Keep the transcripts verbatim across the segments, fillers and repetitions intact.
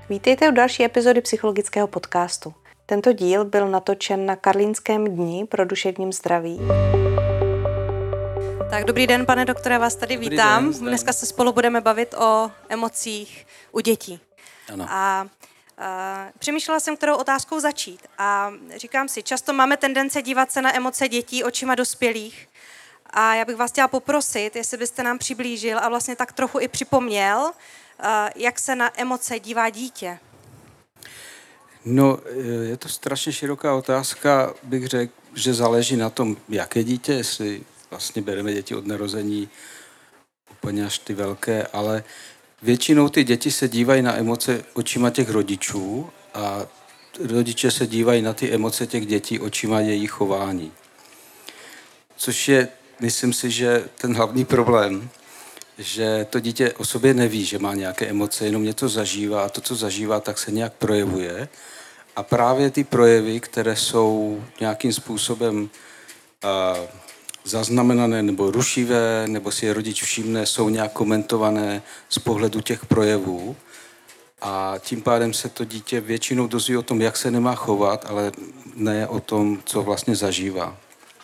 Vítejte u další epizody psychologického podcastu. Tento díl byl natočen na Karlínském dni pro duševním zdraví. Tak dobrý den, pane doktore, vás tady Dobrý vítám. den, Dneska se spolu budeme bavit o emocích u dětí. Ano. A a přemýšlela jsem, kterou otázkou začít. A říkám si, často máme tendence dívat se na emoce dětí očima dospělých. A já bych vás chtěla poprosit, jestli byste nám přiblížil a vlastně tak trochu i připomněl, jak se na emoce dívá dítě. No, je to strašně široká otázka, bych řekl, že záleží na tom, jaké dítě, jestli vlastně bereme děti od narození úplně až ty velké, ale většinou ty děti se dívají na emoce očima těch rodičů a rodiče se dívají na ty emoce těch dětí očima jejich chování. Což je, myslím si, že ten hlavní problém, že to dítě o sobě neví, že má nějaké emoce, jenom něco zažívá a to, co zažívá, tak se nějak projevuje. A právě ty projevy, které jsou nějakým způsobem uh, zaznamenané nebo rušivé, nebo si je rodič všimne, jsou nějak komentované z pohledu těch projevů. A tím pádem se to dítě většinou dozví o tom, jak se nemá chovat, ale ne o tom, co vlastně zažívá.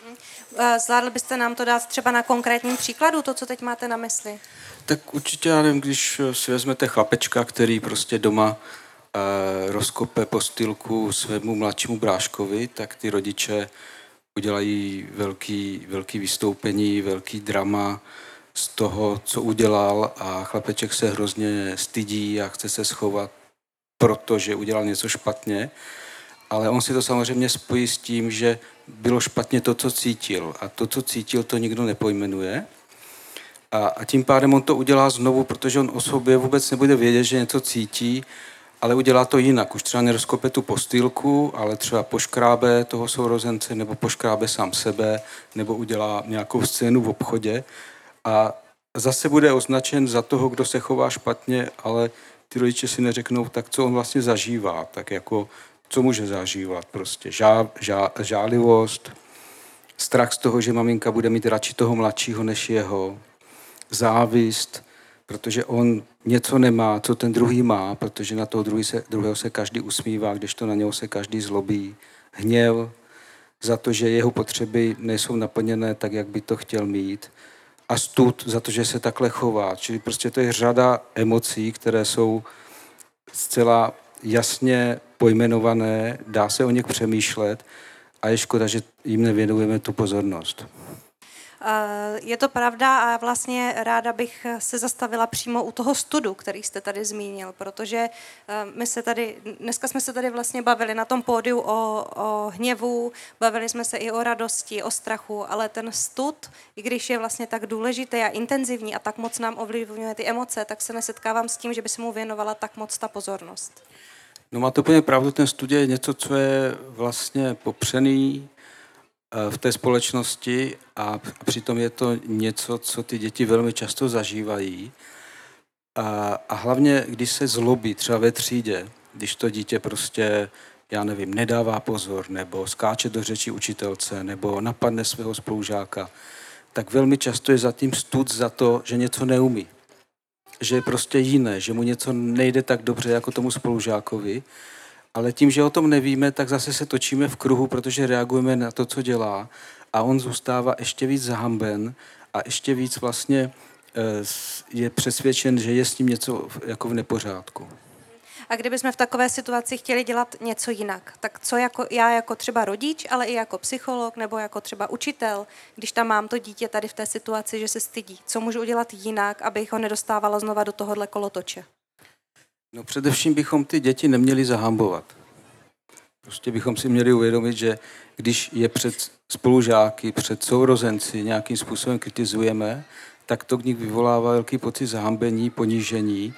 Zvládli byste nám to dát třeba na konkrétním příkladu, to, co teď máte na mysli? Tak určitě, já nevím, když si vezmete chlapečka, který prostě doma eh, rozkope postýlku svému mladšímu bráškovi, tak ty rodiče udělají velký, velký vystoupení, velký drama z toho, co udělal a chlapeček se hrozně stydí a chce se schovat, protože udělal něco špatně. Ale on si to samozřejmě spojí s tím, že bylo špatně to, co cítil. A to, co cítil, to nikdo nepojmenuje. A, a tím pádem on to udělá znovu, protože on o sobě vůbec nebude vědět, že něco cítí, ale udělá to jinak. Už třeba nerozkope tu postýlku, ale třeba poškrábe toho sourozence, nebo poškrábe sám sebe, nebo udělá nějakou scénu v obchodě. A zase bude označen za toho, kdo se chová špatně, ale ty rodiče si neřeknou, tak co on vlastně zažívá. Tak jako co může zažívat? Prostě žá, žá, žálivost, strach z toho, že maminka bude mít radši toho mladšího než jeho, závist, protože on něco nemá, co ten druhý má, protože na toho druhý se, druhého se každý usmívá, když to na něho se každý zlobí. Hněv za to, že jeho potřeby nejsou naplněné tak, jak by to chtěl mít. A stud za to, že se takhle chová. Čili prostě to je řada emocí, které jsou zcela jasně pojmenované, dá se o nich přemýšlet a je škoda, že jim nevěnujeme tu pozornost. Je to pravda a vlastně ráda bych se zastavila přímo u toho studu, který jste tady zmínil, protože my se tady, dneska jsme se tady vlastně bavili na tom pódiu o, o hněvu, bavili jsme se i o radosti, o strachu, ale ten stud, i když je vlastně tak důležitý a intenzivní a tak moc nám ovlivňuje ty emoce, tak se nesetkávám s tím, že by se mu věnovala tak moc ta pozornost. No máte úplně pravdu, ten stud je něco, co je vlastně popřený v té společnosti a přitom je to něco, co ty děti velmi často zažívají. A, a hlavně, když se zlobí třeba ve třídě, když to dítě prostě, já nevím, nedává pozor, nebo skáče do řeči učitelce, nebo napadne svého spolužáka, tak velmi často je zatím stud za to, že něco neumí. Že je prostě jiné, že mu něco nejde tak dobře jako tomu spolužákovi, ale tím, že o tom nevíme, tak zase se točíme v kruhu, protože reagujeme na to, co dělá a on zůstává ještě víc zahamben a ještě víc vlastně je přesvědčen, že je s ním něco jako v nepořádku. A kdybychom v takové situaci chtěli dělat něco jinak, tak co jako já jako třeba rodič, ale i jako psycholog nebo jako třeba učitel, když tam mám to dítě tady v té situaci, že se stydí, co můžu udělat jinak, abych ho nedostávala znova do tohohle kolotoče? No především bychom ty děti neměli zahambovat. Prostě bychom si měli uvědomit, že když je před spolužáky, před sourozenci nějakým způsobem kritizujeme, tak to k nich vyvolává velký pocit zahambení, ponížení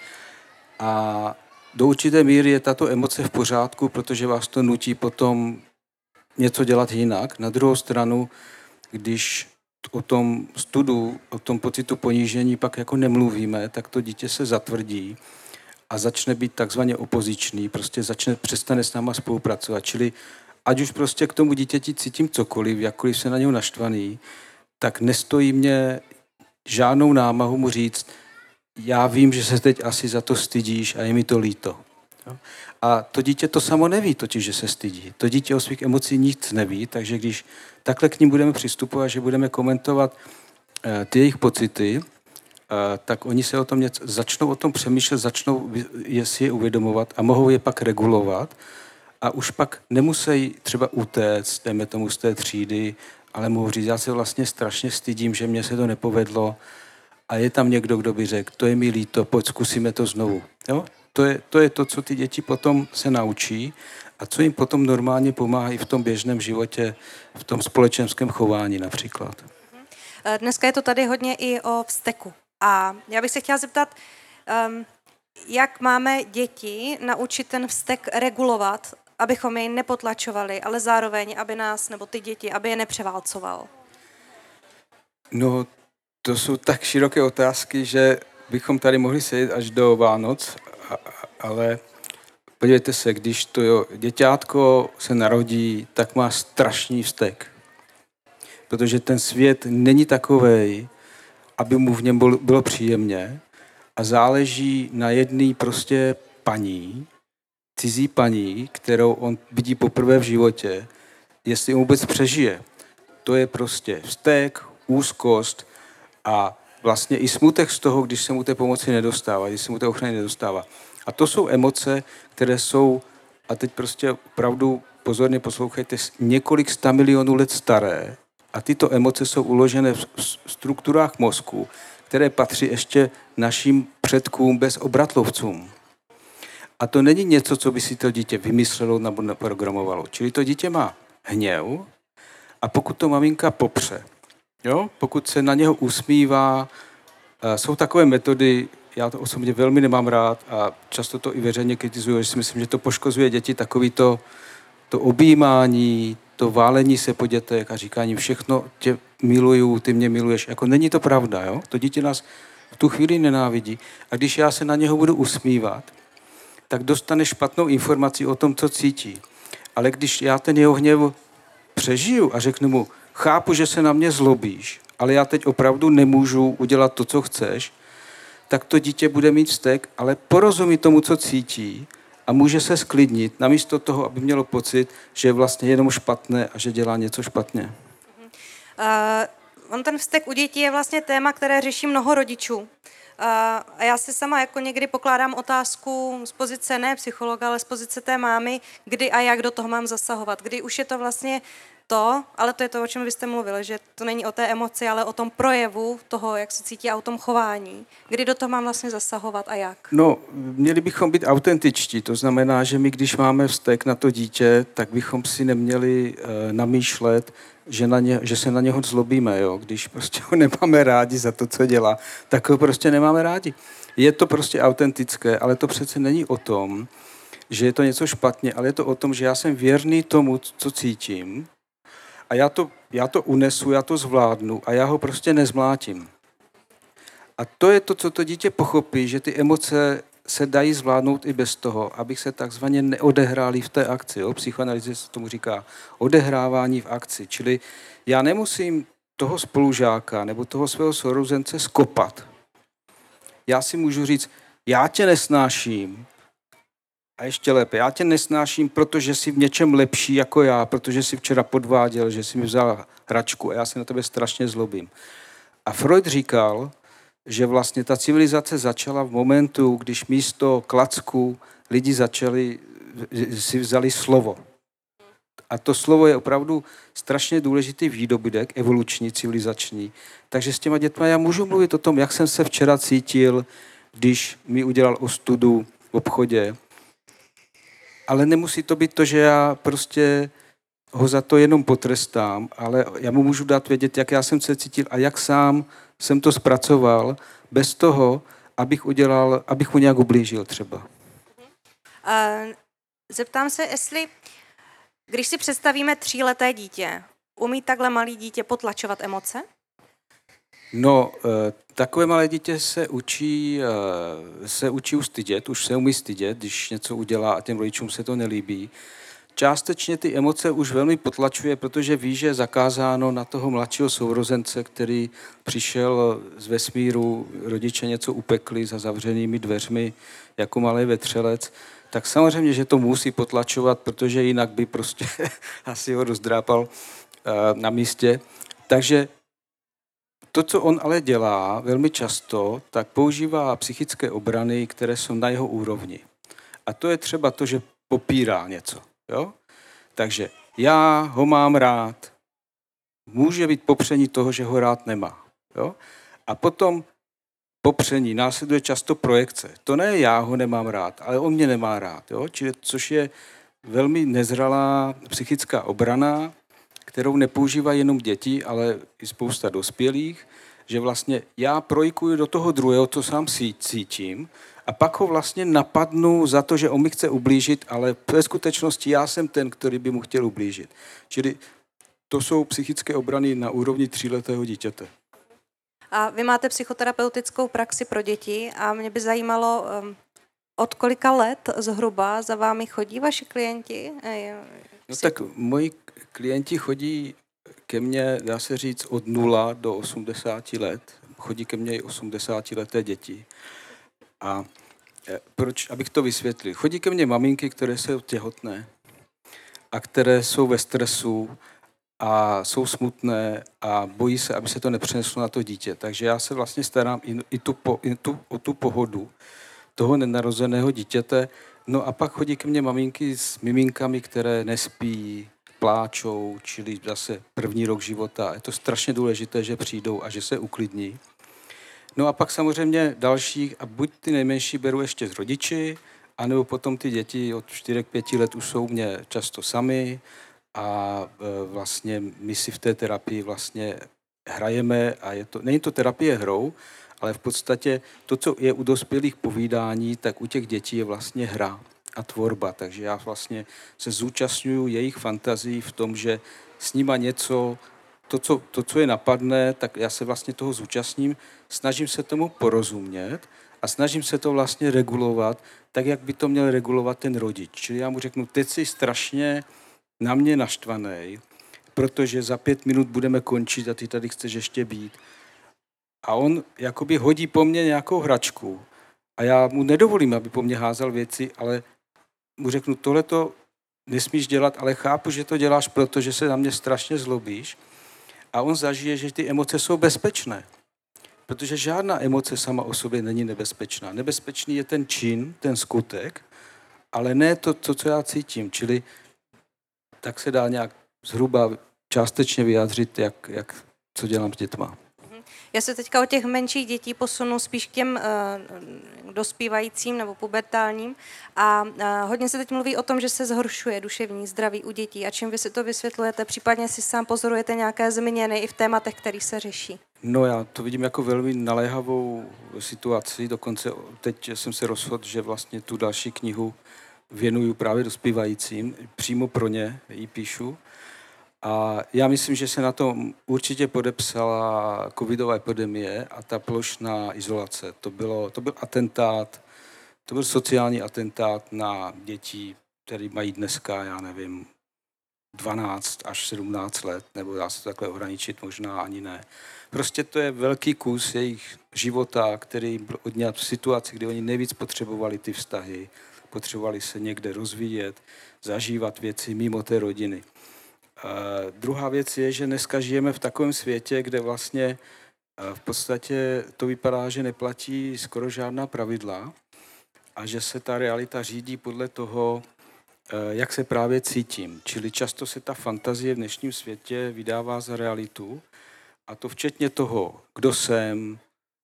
a do určité míry je tato emoce v pořádku, protože vás to nutí potom něco dělat jinak. Na druhou stranu, když o tom studu, o tom pocitu ponížení pak jako nemluvíme, tak to dítě se zatvrdí a začne být takzvaně opoziční, prostě začne, přestane s náma spolupracovat. Čili ať už prostě k tomu dítěti cítím cokoliv, jakkoliv se na něho naštvaný, tak nestojí mě žádnou námahu mu říct, já vím, že se teď asi za to stydíš a je mi to líto. Jo? A to dítě to samo neví totiž, že se stydí. To dítě o svých emocích nic neví, takže když takhle k ním budeme přistupovat, že budeme komentovat uh, ty jejich pocity, uh, tak oni se o tom něco, začnou o tom přemýšlet, začnou je si je uvědomovat a mohou je pak regulovat a už pak nemusí třeba utéct, dejme tomu z té třídy, ale mohu říct, já se vlastně strašně stydím, že mně se to nepovedlo a je tam někdo, kdo by řekl, to je mi líto, pojď zkusíme to znovu. Jo? To je, to je to, co ty děti potom se naučí a co jim potom normálně pomáhá i v tom běžném životě, v tom společenském chování například. Dneska je to tady hodně i o vzteku. A já bych se chtěla zeptat, um, jak máme děti naučit ten vztek regulovat, abychom jej nepotlačovali, ale zároveň, aby nás, nebo ty děti, aby je nepřeválcoval? No, to jsou tak široké otázky, že bychom tady mohli sedět až do Vánoc, a, ale podívejte se, když to jo, děťátko se narodí, tak má strašný vztek. Protože ten svět není takovej, aby mu v něm bylo příjemně a záleží na jedné prostě paní, cizí paní, kterou on vidí poprvé v životě, jestli on vůbec přežije. To je prostě vztek, úzkost a vlastně i smutek z toho, když se mu té pomoci nedostává, když se mu té ochrany nedostává. A to jsou emoce, které jsou, a teď prostě opravdu pozorně poslouchejte, několik sta milionů let staré a tyto emoce jsou uložené v strukturách mozku, které patří ještě našim předkům bez obratlovcům. A to není něco, co by si to dítě vymyslelo nebo naprogramovalo. Čili to dítě má hněv a pokud to maminka popře, jo? Pokud se na něho usmívá, jsou takové metody, já to osobně velmi nemám rád a často to i veřejně kritizuju, že si myslím, že to poškozuje děti, takový to, to objímání, to válení se po dětech a říkání všechno tě miluju, ty mě miluješ. Jako není to pravda, jo? To dítě nás v tu chvíli nenávidí a když já se na něho budu usmívat, tak dostane špatnou informaci o tom, co cítí. Ale když já ten jeho hněv přežiju a řeknu mu, chápu, že se na mě zlobíš, ale já teď opravdu nemůžu udělat to, co chceš, tak to dítě bude mít vztek, ale porozumí tomu, co cítí a může se sklidnit, namísto toho, aby mělo pocit, že je vlastně jenom špatné a že dělá něco špatně. Uh, on ten vztek u dětí je vlastně téma, které řeší mnoho rodičů. A já si sama jako někdy pokládám otázku z pozice ne psychologa, ale z pozice té mámy, kdy a jak do toho mám zasahovat. Kdy už je to vlastně to, ale to je to, o čem vy jste mluvili, že to není o té emoci, ale o tom projevu toho, jak se cítí a o tom chování. Kdy do toho mám vlastně zasahovat a jak? No, měli bychom být autentičtí. To znamená, že my, když máme vztek na to dítě, tak bychom si neměli uh, namýšlet, že, na ně, že se na něho zlobíme, jo? Když prostě ho nemáme rádi za to, co dělá, tak ho prostě nemáme rádi. Je to prostě autentické, ale to přece není o tom, že je to něco špatně, ale je to o tom, že já jsem věrný tomu, co cítím a já to, já to unesu, já to zvládnu a já ho prostě nezmlátím. A to je to, co to dítě pochopí, že ty emoce se dají zvládnout i bez toho, abych se takzvaně neodehráli v té akci. Jo? Psychoanalyze se tomu říká odehrávání v akci. Čili já nemusím toho spolužáka nebo toho svého sourozence skopat. Já si můžu říct, já tě nesnáším a ještě lépe, já tě nesnáším, protože jsi v něčem lepší jako já, protože jsi včera podváděl, že jsi mi vzal hračku a já se na tebe strašně zlobím. A Freud říkal, že vlastně ta civilizace začala v momentu, když místo klacku lidi začali, si vzali slovo. A to slovo je opravdu strašně důležitý výdobytek, evoluční, civilizační. Takže s těma dětma já můžu mluvit o tom, jak jsem se včera cítil, když mi udělal ostudu v obchodě. Ale nemusí to být to, že já prostě ho za to jenom potrestám, ale já mu můžu dát vědět, jak já jsem se cítil a jak sám jsem to zpracoval, bez toho, abych udělal, abych mu nějak ublížil třeba. Uh, zeptám se, jestli, když si představíme tříleté dítě, umí takhle malé dítě potlačovat emoce? No, takové malé dítě se učí, se učí ustydět, už se umí stydět, když něco udělá a těm rodičům se to nelíbí. Částečně ty emoce už velmi potlačuje, protože ví, že je zakázáno na toho mladšího sourozence, který přišel z vesmíru, rodiče něco upekli za zavřenými dveřmi jako malý vetřelec, tak samozřejmě, že to musí potlačovat, protože jinak by prostě asi ho rozdrápal uh, na místě. Takže to, co on ale dělá velmi často, tak používá psychické obrany, které jsou na jeho úrovni. A to je třeba to, že popírá něco. Jo? Takže já ho mám rád. Může být popření toho, že ho rád nemá. Jo? A potom popření následuje často projekce. To ne já ho nemám rád, ale on mě nemá rád. Jo? Čili, což je velmi nezralá psychická obrana, kterou nepoužívají jenom děti, ale i spousta dospělých, že vlastně já projikuju do toho druhého, co sám cítím, a pak ho vlastně napadnu za to, že on mi chce ublížit, ale ve skutečnosti já jsem ten, který by mu chtěl ublížit. Čili to jsou psychické obrany na úrovni tříletého dítěte. A vy máte psychoterapeutickou praxi pro děti a mě by zajímalo, od kolika let zhruba za vámi chodí vaši klienti? No tak moji klienti chodí ke mně, dá se říct, od nula do osmdesáti let. Chodí ke mně i osmdesátileté děti. A proč, abych to vysvětlil, chodí ke mně maminky, které jsou těhotné a které jsou ve stresu a jsou smutné a bojí se, aby se to nepřeneslo na to dítě. Takže já se vlastně starám i, i, tu, i tu, o tu pohodu toho nenarozeného dítěte. No a pak chodí ke mně maminky s miminkami, které nespí, pláčou, čili zase první rok života. Je to strašně důležité, že přijdou a že se uklidní. No a pak samozřejmě další, a buď ty nejmenší beru ještě s rodiči, anebo potom ty děti od čtyři pěti let už jsou mě často sami a vlastně my si v té terapii vlastně hrajeme a je to, není to terapie hrou, ale v podstatě to, co je u dospělých povídání, tak u těch dětí je vlastně hra a tvorba. Takže já vlastně se zúčastňuju jejich fantazií v tom, že s nima něco, to co, to, co je napadne, tak já se vlastně toho zúčastním, snažím se tomu porozumět a snažím se to vlastně regulovat, tak, jak by to měl regulovat ten rodič. Čili já mu řeknu, teď jsi strašně na mě naštvanej, protože za pět minut budeme končit a ty tady chceš ještě být. A on jakoby hodí po mně nějakou hračku a já mu nedovolím, aby po mně házel věci, ale mu řeknu, tohleto nesmíš dělat, ale chápu, že to děláš, protože se na mě strašně zlobíš. A on zažije, že ty emoce jsou bezpečné. Protože žádná emoce sama o sobě není nebezpečná. Nebezpečný je ten čin, ten skutek, ale ne to, to co já cítím. Čili tak se dá nějak zhruba částečně vyjádřit, jak, jak, co dělám s dětma. Já se teďka od těch menších dětí posunu spíš k těm uh, dospívajícím nebo pubertálním a uh, hodně se teď mluví o tom, že se zhoršuje duševní zdraví u dětí a čím vy si to vysvětlujete, případně si sám pozorujete nějaké změny i v tématech, které se řeší. No já to vidím jako velmi naléhavou situaci, dokonce teď jsem se rozhodl, že vlastně tu další knihu věnuju právě dospívajícím, přímo pro ně ji píšu. A já myslím, že se na tom určitě podepsala covidová epidemie a ta plošná izolace. To, bylo, to byl atentát, to byl sociální atentát na děti, které mají dneska, já nevím, dvanáct až sedmnáct let, nebo dá se to takhle ohraničit, možná ani ne. Prostě to je velký kus jejich života, který byl odňat v situaci, kdy oni nejvíc potřebovali ty vztahy, potřebovali se někde rozvíjet, zažívat věci mimo té rodiny. Uh, druhá věc je, že dneska žijeme v takovém světě, kde vlastně uh, v podstatě to vypadá, že neplatí skoro žádná pravidla a že se ta realita řídí podle toho, uh, jak se právě cítím. Čili často se ta fantazie v dnešním světě vydává za realitu a to včetně toho, kdo jsem,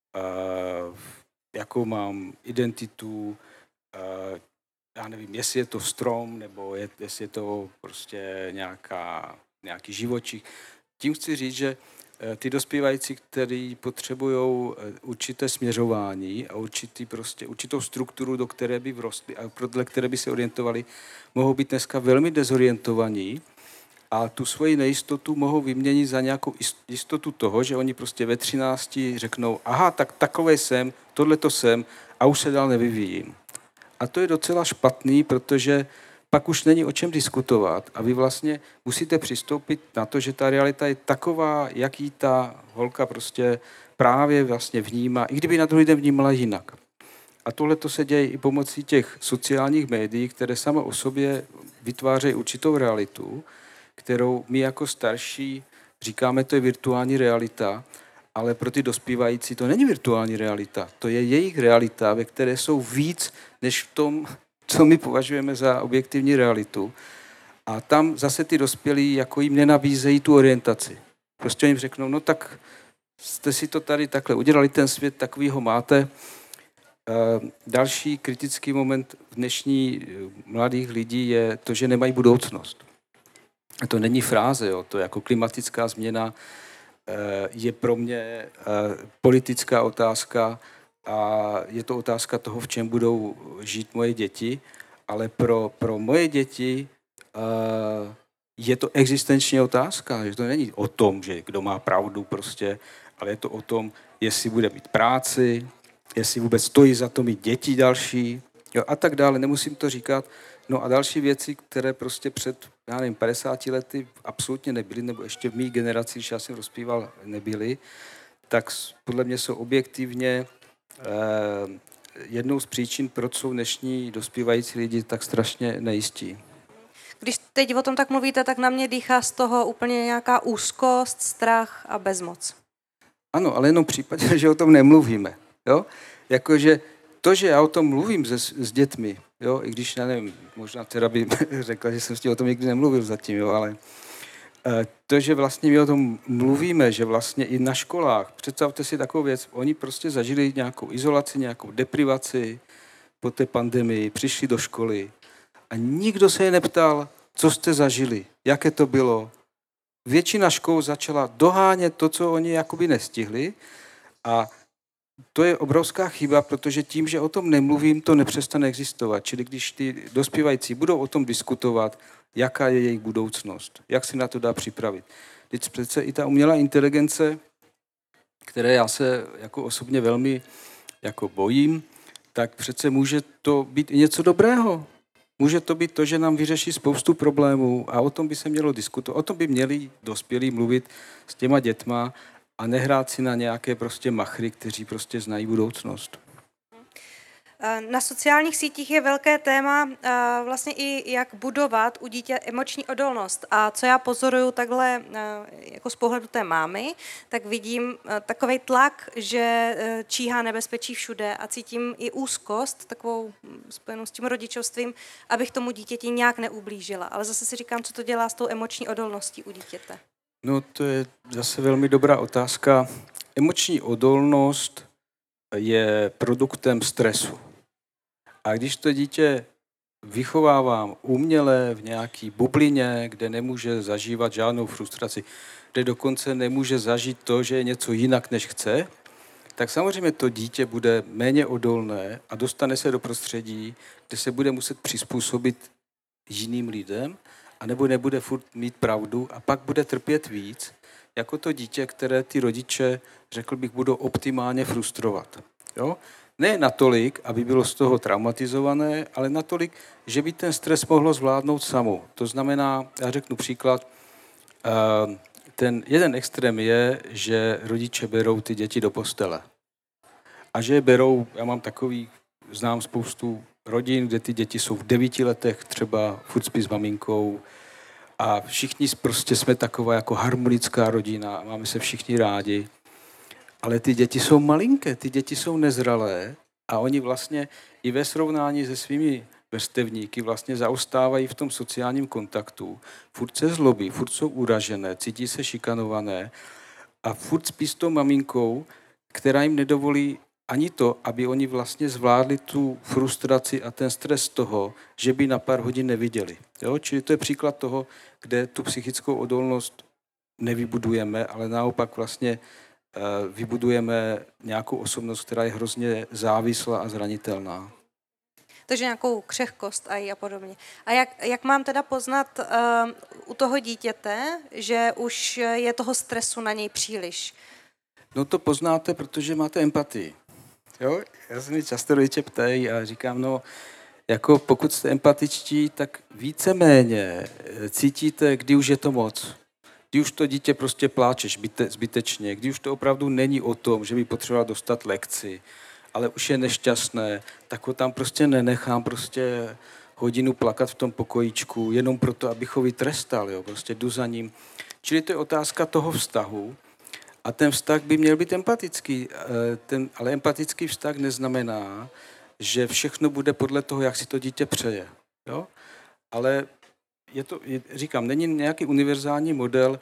uh, jakou mám identitu, uh, já nevím, jestli je to strom, nebo je, jestli je to prostě nějaká, nějaký živočich. Tím chci říct, že ty dospívající, kteří potřebují určité směřování a určitý prostě, určitou strukturu, do které by vrostli a podle které by se orientovali, mohou být dneska velmi dezorientovaní a tu svoji nejistotu mohou vyměnit za nějakou jistotu toho, že oni prostě ve třinácti řeknou, aha, tak takovej jsem, tohleto jsem a už se dál nevyvíjím. A to je docela špatný, protože pak už není o čem diskutovat a vy vlastně musíte přistoupit na to, že ta realita je taková, jaký ta holka prostě právě vlastně vnímá, i kdyby na druhý den vnímala jinak. A tohle to se děje i pomocí těch sociálních médií, které samo o sobě vytvářejí určitou realitu, kterou my jako starší říkáme, to je virtuální realita, ale pro ty dospívající to není virtuální realita. To je jejich realita, ve které jsou víc než v tom, co my považujeme za objektivní realitu. A tam zase ty dospělí jako jim nenabízejí tu orientaci. Prostě jim řeknou, no tak jste si to tady takhle udělali, ten svět, takový ho máte. Další kritický moment dnešní mladých lidí je to, že nemají budoucnost. A to není fráze, jo. To jako klimatická změna je pro mě politická otázka a je to otázka toho, v čem budou žít moje děti, ale pro, pro moje děti je to existenční otázka, že to není o tom, že kdo má pravdu prostě, ale je to o tom, jestli bude mít práci, jestli vůbec stojí za to mít děti další, jo, a tak dále, nemusím to říkat. No a další věci, které prostě před, já nevím, padesáti lety absolutně nebyly, nebo ještě v mý generaci, když já jsem rozpíval, nebyly, tak podle mě jsou objektivně eh, jednou z příčin, proč jsou dnešní dospívající lidi tak strašně nejistí. Když teď o tom tak mluvíte, tak na mě dýchá z toho úplně nějaká úzkost, strach a bezmoc. Ano, ale jenom v případě, že o tom nemluvíme. Jo? Jakože to, že já o tom mluvím se, s dětmi, jo? I když, já nevím, možná teda by řekla, že jsem s tím o tom nikdy nemluvil zatím, jo? Ale to, že vlastně my o tom mluvíme, že vlastně i na školách, představte si takovou věc, oni prostě zažili nějakou izolaci, nějakou deprivaci po té pandemii, přišli do školy a nikdo se je neptal, co jste zažili, jaké to bylo. Většina škol začala dohánět to, co oni jakoby nestihli a to je obrovská chyba, protože tím, že o tom nemluvím, to nepřestane existovat. Čili když ty dospívající budou o tom diskutovat, jaká je jejich budoucnost, jak si na to dá připravit. Teď přece i ta umělá inteligence, které já se jako osobně velmi jako bojím, tak přece může to být i něco dobrého. Může to být to, že nám vyřeší spoustu problémů a o tom by se mělo diskutovat. O tom by měli dospělí mluvit s těma dětma a nehrát si na nějaké prostě machry, kteří prostě znají budoucnost. Na sociálních sítích je velké téma vlastně i jak budovat u dítě emoční odolnost. A co já pozoruju takhle jako z pohledu té mámy, tak vidím takovej tlak, že číhá nebezpečí všude a cítím i úzkost, takovou spojenou s tím rodičovstvím, abych tomu dítěti nějak neublížila. Ale zase si říkám, co to dělá s tou emoční odolností u dítěte. No to je zase velmi dobrá otázka. Emoční odolnost je produktem stresu. A když to dítě vychovávám uměle v nějaký bublině, kde nemůže zažívat žádnou frustraci, kde dokonce nemůže zažít to, že je něco jinak, než chce, tak samozřejmě to dítě bude méně odolné a dostane se do prostředí, kde se bude muset přizpůsobit jiným lidem, anebo nebude furt mít pravdu a pak bude trpět víc, jako to dítě, které ty rodiče, řekl bych, budou optimálně frustrovat. Jo? Ne natolik, aby bylo z toho traumatizované, ale natolik, že by ten stres mohlo zvládnout samo. To znamená, já řeknu příklad, ten jeden extrém je, že rodiče berou ty děti do postele. A že je berou, já mám takový, znám spoustu rodin, kde ty děti jsou v devíti letech třeba furt spí s maminkou a všichni prostě jsme taková jako harmonická rodina, máme se všichni rádi. Ale ty děti jsou malinké, ty děti jsou nezralé a oni vlastně i ve srovnání se svými vrstevníky vlastně zaostávají v tom sociálním kontaktu. Furt se zlobí, furt jsou uražené, cítí se šikanované a furt spí s tou maminkou, která jim nedovolí ani to, aby oni vlastně zvládli tu frustraci a ten stres toho, že by na pár hodin neviděli. Jo? Čili to je příklad toho, kde tu psychickou odolnost nevybudujeme, ale naopak vlastně vybudujeme nějakou osobnost, která je hrozně závislá a zranitelná. Takže nějakou křehkost a, a podobně. A jak, jak mám teda poznat uh, u toho dítěte, že už je toho stresu na něj příliš? No to poznáte, protože máte empatii. Jo? Já se mi často rodiče ptají a říkám, no jako pokud jste empatičtí, tak víceméně cítíte, kdy už je to moc. Kdy už to dítě prostě pláče zbyte, zbytečně, kdy už to opravdu není o tom, že by potřebovala dostat lekci, ale už je nešťastné, tak ho tam prostě nenechám prostě hodinu plakat v tom pokojíčku, jenom proto, abych ho vytrestal, jo? Prostě jdu za ním. Čili to je otázka toho vztahu a ten vztah by měl být empatický, ten, ale empatický vztah neznamená, že všechno bude podle toho, jak si to dítě přeje. Jo? Ale je to, je, říkám, není nějaký univerzální model,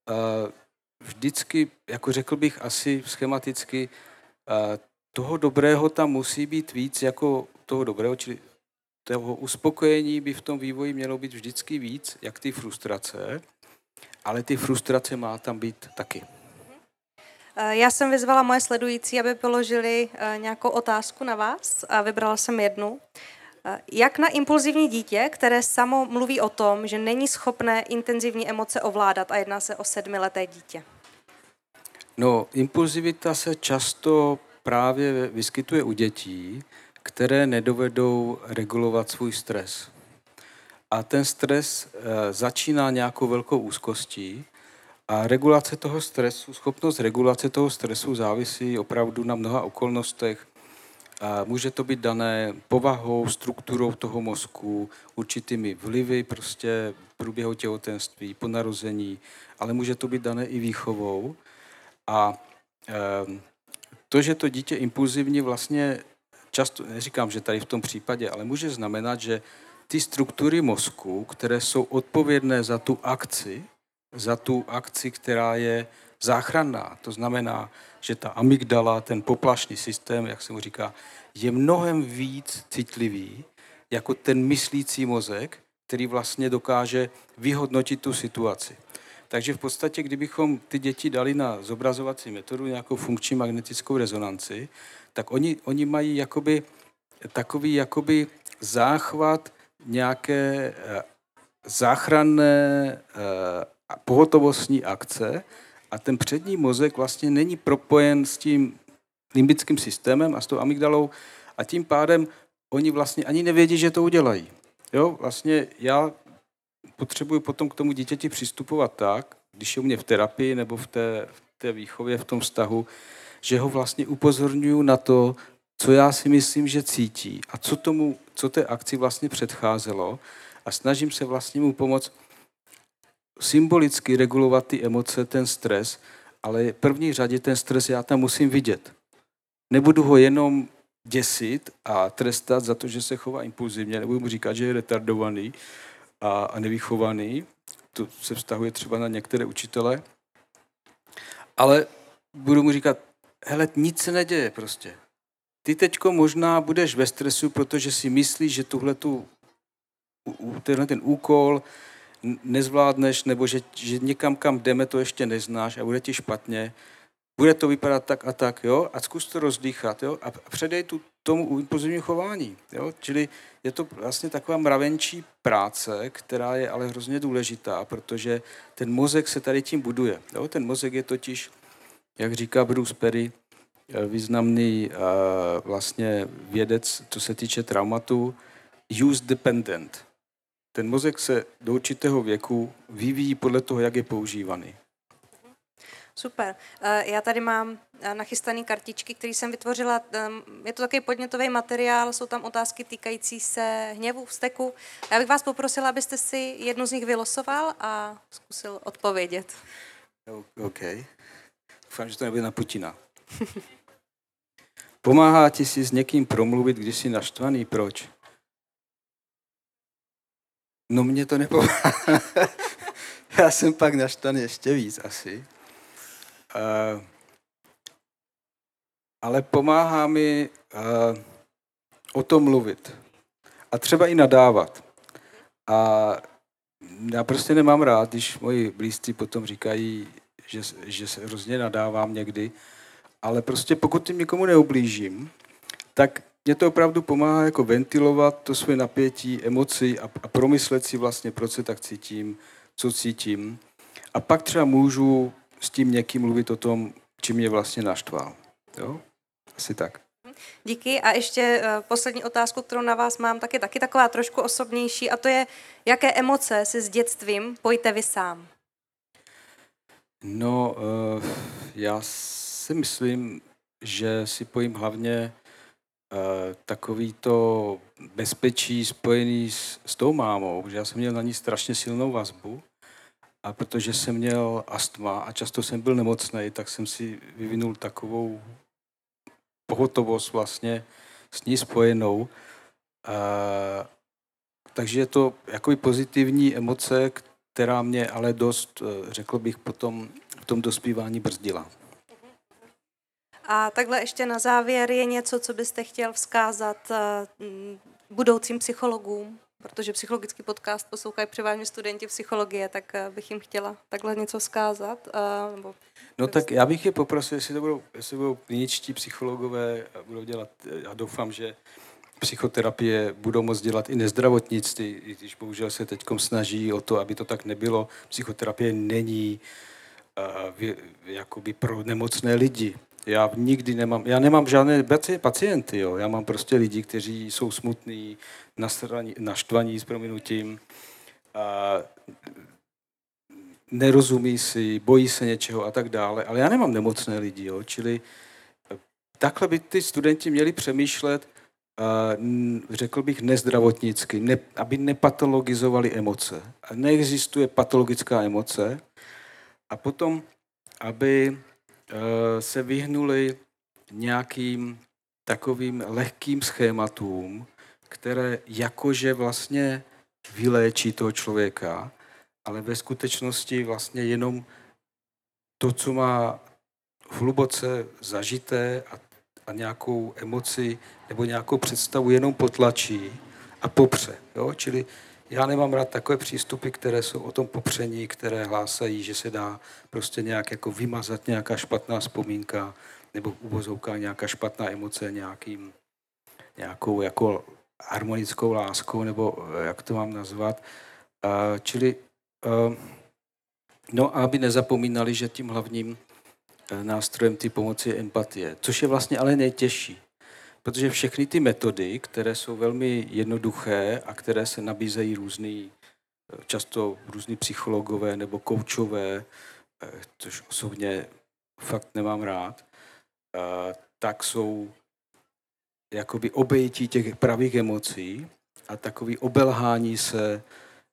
vždycky, jako řekl bych asi schematicky, toho dobrého tam musí být víc jako toho dobrého, čili toho uspokojení by v tom vývoji mělo být vždycky víc, jak ty frustrace, ale ty frustrace má tam být taky. Já jsem vyzvala moje sledující, aby položili nějakou otázku na vás a vybrala jsem jednu. Jak na impulzivní dítě, které samo mluví o tom, že není schopné intenzivní emoce ovládat a jedná se o sedmileté dítě? No, impulzivita se často právě vyskytuje u dětí, které nedovedou regulovat svůj stres. A ten stres e, začíná nějakou velkou úzkostí a regulace toho stresu, schopnost regulace toho stresu závisí opravdu na mnoha okolnostech. A může to být dané povahou, strukturou toho mozku, určitými vlivy prostě v průběhu těhotenství, po narození, ale může to být dané i výchovou. A e, to, že to dítě impulzivně vlastně často, neříkám, že tady v tom případě, ale může znamenat, že ty struktury mozku, které jsou odpovědné za tu akci, za tu akci, která je záchranná, to znamená, že ta amygdala, ten poplašný systém, jak se mu říká, je mnohem víc citlivý jako ten myslící mozek, který vlastně dokáže vyhodnotit tu situaci. Takže v podstatě, kdybychom ty děti dali na zobrazovací metodu, nějakou funkční magnetickou rezonanci, tak oni, oni mají jakoby, takový jakoby záchvat nějaké záchranné pohotovostní akce a ten přední mozek vlastně není propojen s tím limbickým systémem a s tou amygdalou a tím pádem oni vlastně ani nevědí, že to udělají. Jo, vlastně já potřebuji potom k tomu dítěti přistupovat tak, když je u mě v terapii nebo v té, v té výchově, v tom vztahu, že ho vlastně upozorňuji na to, co já si myslím, že cítí a co tomu, co té akci vlastně předcházelo a snažím se vlastně mu pomoct symbolicky regulovat ty emoce, ten stres, ale v první řadě ten stres já tam musím vidět. Nebudu ho jenom děsit a trestat za to, že se chová impulzivně, nebudu mu říkat, že je retardovaný a, a nevychovaný, to se vztahuje třeba na některé učitele, ale budu mu říkat, hele, nic se neděje prostě. Ty teďko možná budeš ve stresu, protože si myslíš, že tuhletu, tenhle ten úkol nezvládneš, nebo že, že někam, kam jdeme, to ještě neznáš a bude ti špatně. Bude to vypadat tak a tak, jo? A zkus to rozdýchat, jo? A předej tu, tomu impulzivnímu chování, jo? Čili je to vlastně taková mravenčí práce, která je ale hrozně důležitá, protože ten mozek se tady tím buduje, jo? Ten mozek je totiž, jak říká Bruce Perry, významný uh, vlastně vědec, co se týče traumatu, use dependent. Ten mozek se do určitého věku vyvíjí podle toho, jak je používaný. Super. Já tady mám nachystané kartičky, které jsem vytvořila. Je to takový podnětový materiál, jsou tam otázky týkající se hněvu, vzteku. Já bych vás poprosila, abyste si jednu z nich vylosoval a zkusil odpovědět. OK. Doufám, že to nebude na Putina. Pomáhá ti si s někým promluvit, když jsi naštvaný? Proč? No mě to nepomáhá. Já jsem pak naštvaný ještě víc asi. Uh, ale pomáhá mi uh, o tom mluvit. A třeba i nadávat. A já prostě nemám rád, když moji blízcí potom říkají, že, že se hrozně nadávám někdy, ale prostě pokud tím nikomu neublížím, tak mě to opravdu pomáhá jako ventilovat to své napětí, emoci a, a promyslet si vlastně, proč se tak cítím, co cítím. A pak třeba můžu s tím někým mluvit o tom, čím mě vlastně naštval. Jo? Asi tak. Díky. A ještě uh, poslední otázku, kterou na vás mám, tak je taky taková trošku osobnější, a to je, jaké emoce si s dětstvím pojíte vy sám? No, uh, já si myslím, že si pojím hlavně takový to bezpečí spojený s, s tou mámou, že já jsem měl na ní strašně silnou vazbu a protože jsem měl astma a často jsem byl nemocný, tak jsem si vyvinul takovou pohotovost vlastně s ní spojenou. A, takže je to jakoby pozitivní emoce, která mě ale dost, řekl bych, potom v tom dospívání brzdila. A takhle ještě na závěr je něco, co byste chtěl vzkázat budoucím psychologům, protože psychologický podcast poslouchají převážně studenti psychologie, tak bych jim chtěla takhle něco vzkázat. Nebo... No tak já bych je poprosil, jestli to budou, jestli budou kliničtí psychologové, budou dělat, já doufám, že psychoterapie budou moct dělat i nezdravotnictví, i když bohužel se teďkom snaží o to, aby to tak nebylo. Psychoterapie není uh, jakoby pro nemocné lidi. Já nikdy nemám, já nemám žádné pacienty, jo. Já mám prostě lidi, kteří jsou smutní, nasraní, naštvaní s prominutím, a nerozumí si, bojí se něčeho a tak dále, ale já nemám nemocné lidi, jo. Čili takhle by ty studenti měli přemýšlet, řekl bych nezdravotnicky, ne, aby nepatologizovali emoce. A neexistuje patologická emoce. A potom, aby se vyhnuli nějakým takovým lehkým schématům, které jakože vlastně vyléčí toho člověka, ale ve skutečnosti vlastně jenom to, co má hluboce zažité a, a nějakou emoci nebo nějakou představu jenom potlačí a popře. Jo? Čili já nemám rád takové přístupy, které jsou o tom popření, které hlásají, že se dá prostě nějak jako vymazat nějaká špatná vzpomínka nebo v uvozovkách nějaká špatná emoce nějakým, nějakou jako harmonickou láskou, nebo jak to mám nazvat. Uh, čili, uh, no a aby nezapomínali, že tím hlavním nástrojem té pomoci je empatie, což je vlastně ale nejtěžší. Protože všechny ty metody, které jsou velmi jednoduché a které se nabízejí různý, často různý psychologové nebo koučové, což osobně fakt nemám rád, tak jsou jakoby obejití těch pravých emocí a takový obelhání se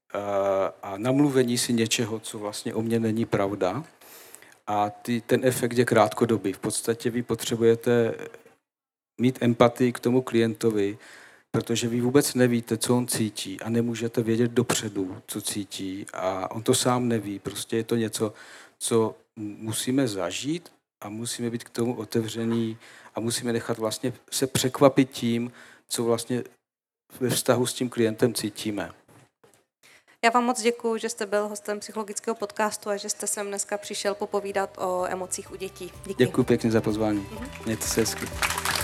a namluvení si něčeho, co vlastně o mně není pravda. A ty, ten efekt je krátkodobý. V podstatě vy potřebujete mít empatii k tomu klientovi, protože vy vůbec nevíte, co on cítí a nemůžete vědět dopředu, co cítí a on to sám neví. Prostě je to něco, co musíme zažít a musíme být k tomu otevření a musíme nechat vlastně se překvapit tím, co vlastně ve vztahu s tím klientem cítíme. Já vám moc děkuju, že jste byl hostem psychologického podcastu a že jste sem dneska přišel popovídat o emocích u dětí. Díky. Děkuji pěkně za pozvání. Mm-hmm. Mějte se hezky.